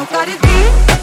ਨੂੰ ਕਰਦੀ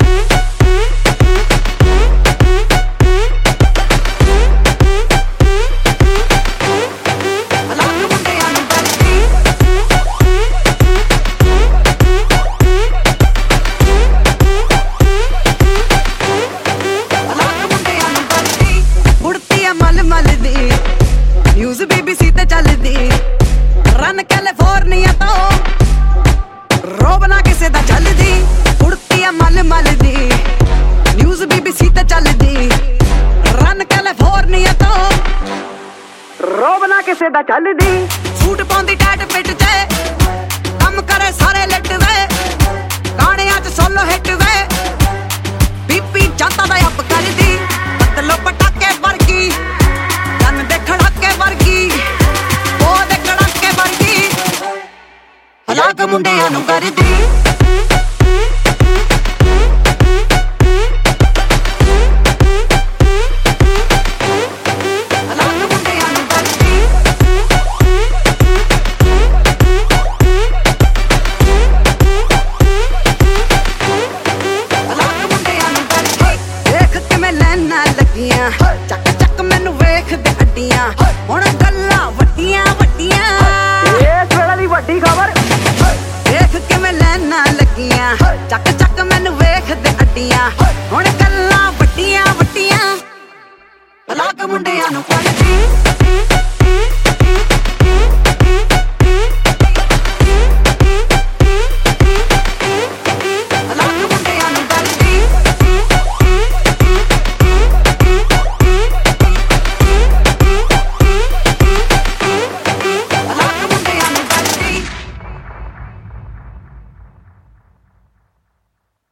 news BBC ते चलदी रन कैलिफोर्निया तो रोब ना किसे दा चलदी उड़ती है मल दी न्यूज़ BBC ते चलदी रन कैलिफोर्निया तो रोब ना किसे दा चलदी सूट पाउंदी टैट पिट ते कम करे सारे लिट वे गाने अज सोलो हिट वे बीपी जाता दा अप करदी बदलो पटाके वर्गी गन दे खड़ाके वर्गी ओ दे कड़ाके वर्गी हलाक मुंडियां नूं करदी ਚੱਕ ਚੱਕ ਮੈਨੂੰ ਵੇਖਦੇ ਅੱਡੀਆਂ ਹੁਣ ਗੱਲਾਂ ਵੱਡੀਆਂ ਵੱਡੀਆਂ ਇਸ ਵੇਲੇ ਦੀ ਵੱਡੀ ਖਬਰ ਦੇਖ ਕਿਵੇਂ ਲੈਣਾ ਲੱਗੀਆਂ ਚੱਕ ਚੱਕ ਮੈਨੂੰ ਵੇਖਦੇ ਅੱਡੀਆਂ ਹੁਣ ਗੱਲਾਂ ਵੱਡੀਆਂ ਵੱਡੀਆਂ ਹਲਾਕ ਮੁੰਡਿਆਂ ਨੂੰ ਕਰਦੀ